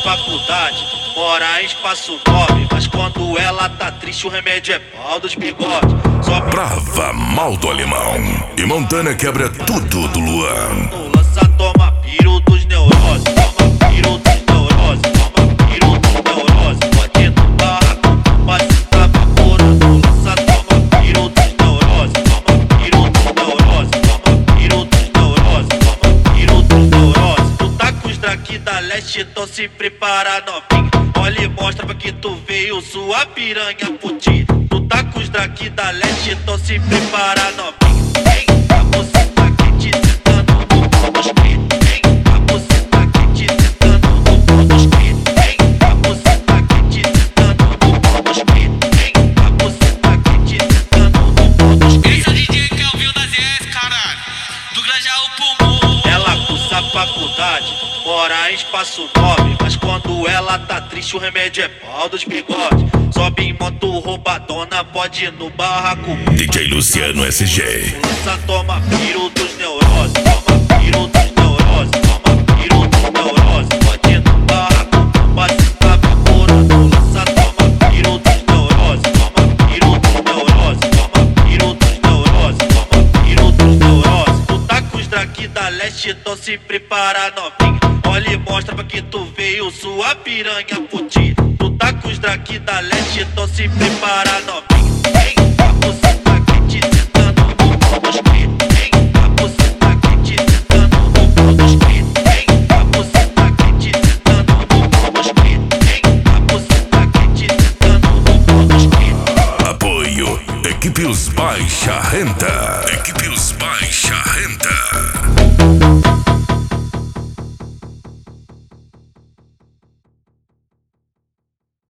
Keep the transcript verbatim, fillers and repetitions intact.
faculdade, mora em espaço nove, mas quando ela tá triste o remédio é pau dos bigodes. Só Brava, mal do alemão. E Montana quebra tudo do Luan. no lança toma piro dos neuroses, toma piro dos neuroses, toma piro dos neuroses. Pode no barraco, passe tá vaporando. No lança toma piro dos neuroses, toma piro dos neuroses, toma piro dos neuroses, toma piro dos neuroses. Tu tá com os daqui da leste, então se prepara novinha. Olha e mostra pra que tu veio sua piranha puti. Tu tá com os daqui da leste, então se prepara novinha. Vem, a você tá quente sentando no pão dos cri. Vem, a você tá quente sentando no pão dos cri. Vem, a você tá quente sentando no pão dos cri. Vem, a você tá quente sentando no pão dos cri. Esse é o D J Kelvin da Z S, caralho, do Grajaú Pulmão. Ela cursa faculdade, mora em espaço nove, mas quando ela tá triste o remédio é pau dos bigodes. Sobe em moto roubadona, pode ir no barraco. D J Luciano S G. Lança toma piro dos neuroses, toma piro dos neuroses, toma piro dos neuroses. Pode ir no barraco, passe tá vaporando. Lança toma piro dos neuroses, toma piro dos neuroses, toma piro dos neuroses, toma piro dos neuroses. Tu tá com os daqui da leste, então se prepara novinha. Olha e mostra pra que tu veio sua piranha puti. Tu tá com os daqui da leste, então se prepara novinha. Vem, a você tá quente sentando no pão dos cri. Vem, a você tá quente sentando no pão dos cri. Vem, a você tá quente sentando no pão dos cri. Vem, a você tá quente sentando no pão dos cri. Apoio Equipe Os Baixa Renda. Equipe Os Baixa Renda.